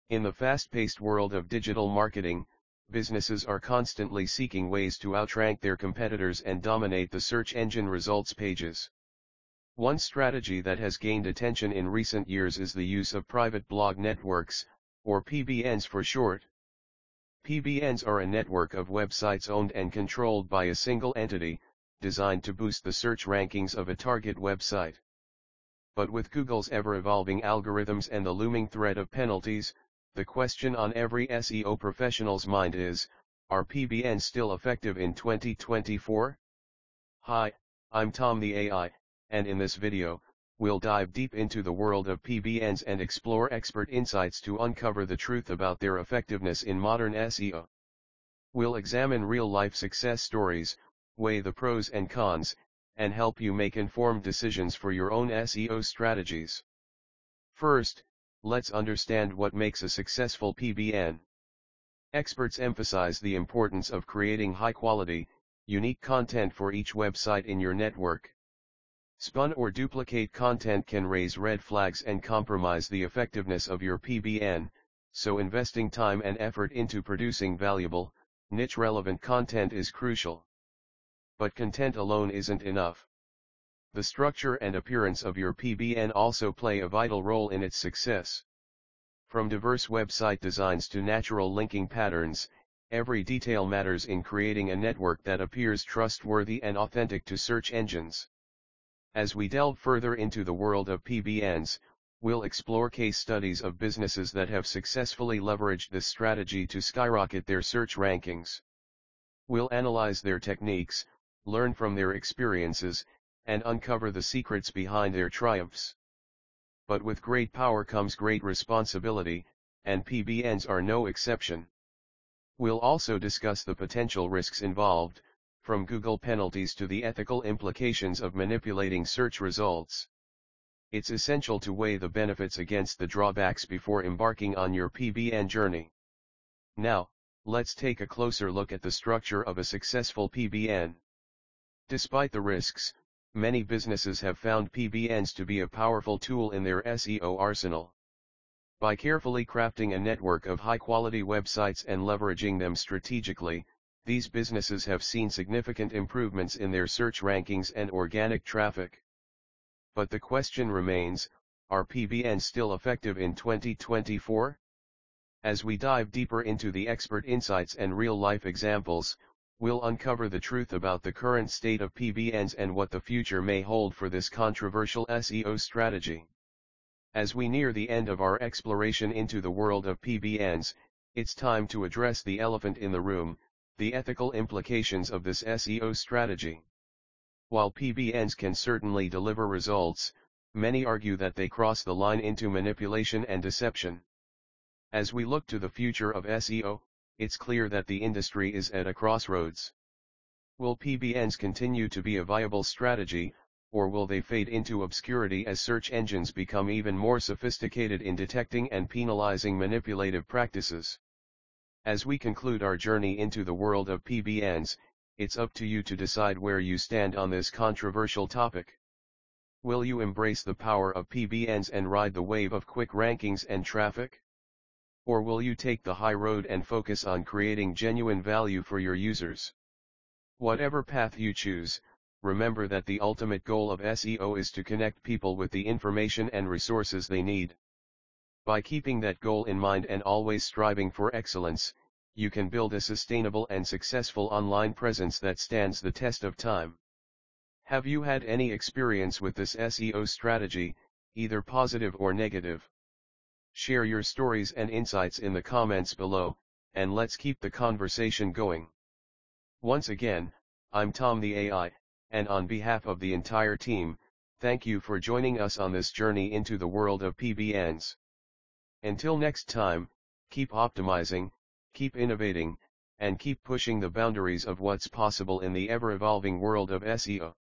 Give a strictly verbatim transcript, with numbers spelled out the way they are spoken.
In the fast-paced world of digital marketing, businesses are constantly seeking ways to outrank their competitors and dominate the search engine results pages. One strategy that has gained attention in recent years is the use of private blog networks, or P B Ns for short. P B Ns are a network of websites owned and controlled by a single entity, designed to boost the search rankings of a target website. But with Google's ever-evolving algorithms and the looming threat of penalties, the question on every S E O professional's mind is, are P B Ns still effective in twenty twenty-four? Hi, I'm Tom the A I, and in this video, we'll dive deep into the world of P B Ns and explore expert insights to uncover the truth about their effectiveness in modern S E O. We'll examine real-life success stories, weigh the pros and cons, and help you make informed decisions for your own S E O strategies. First, let's understand what makes a successful P B N. Experts emphasize the importance of creating high-quality, unique content for each website in your network. Spun or duplicate content can raise red flags and compromise the effectiveness of your P B N, so investing time and effort into producing valuable, niche-relevant content is crucial. But content alone isn't enough. The structure and appearance of your P B N also play a vital role in its success. From diverse website designs to natural linking patterns, every detail matters in creating a network that appears trustworthy and authentic to search engines. As we delve further into the world of P B Ns, we'll explore case studies of businesses that have successfully leveraged this strategy to skyrocket their search rankings. We'll analyze their techniques, learn from their experiences, and uncover the secrets behind their triumphs. But with great power comes great responsibility, and P B Ns are no exception. We'll also discuss the potential risks involved, from Google penalties to the ethical implications of manipulating search results. It's essential to weigh the benefits against the drawbacks before embarking on your P B N journey. Now, let's take a closer look at the structure of a successful P B N. Despite the risks, many businesses have found P B Ns to be a powerful tool in their S E O arsenal. By carefully crafting a network of high-quality websites and leveraging them strategically, these businesses have seen significant improvements in their search rankings and organic traffic. But the question remains, are P B Ns still effective in twenty twenty-four? As we dive deeper into the expert insights and real-life examples, we'll uncover the truth about the current state of P B Ns and what the future may hold for this controversial S E O strategy. As we near the end of our exploration into the world of P B Ns, it's time to address the elephant in the room, the ethical implications of this S E O strategy. While P B Ns can certainly deliver results, many argue that they cross the line into manipulation and deception. As we look to the future of S E O, it's clear that the industry is at a crossroads. Will P B Ns continue to be a viable strategy, or will they fade into obscurity as search engines become even more sophisticated in detecting and penalizing manipulative practices? As we conclude our journey into the world of P B Ns, it's up to you to decide where you stand on this controversial topic. Will you embrace the power of P B Ns and ride the wave of quick rankings and traffic? Or will you take the high road and focus on creating genuine value for your users? Whatever path you choose, remember that the ultimate goal of S E O is to connect people with the information and resources they need. By keeping that goal in mind and always striving for excellence, you can build a sustainable and successful online presence that stands the test of time. Have you had any experience with this S E O strategy, either positive or negative? Share your stories and insights in the comments below, and let's keep the conversation going. Once again, I'm Tom the A I, and on behalf of the entire team, thank you for joining us on this journey into the world of P B Ns. Until next time, keep optimizing, keep innovating, and keep pushing the boundaries of what's possible in the ever-evolving world of S E O.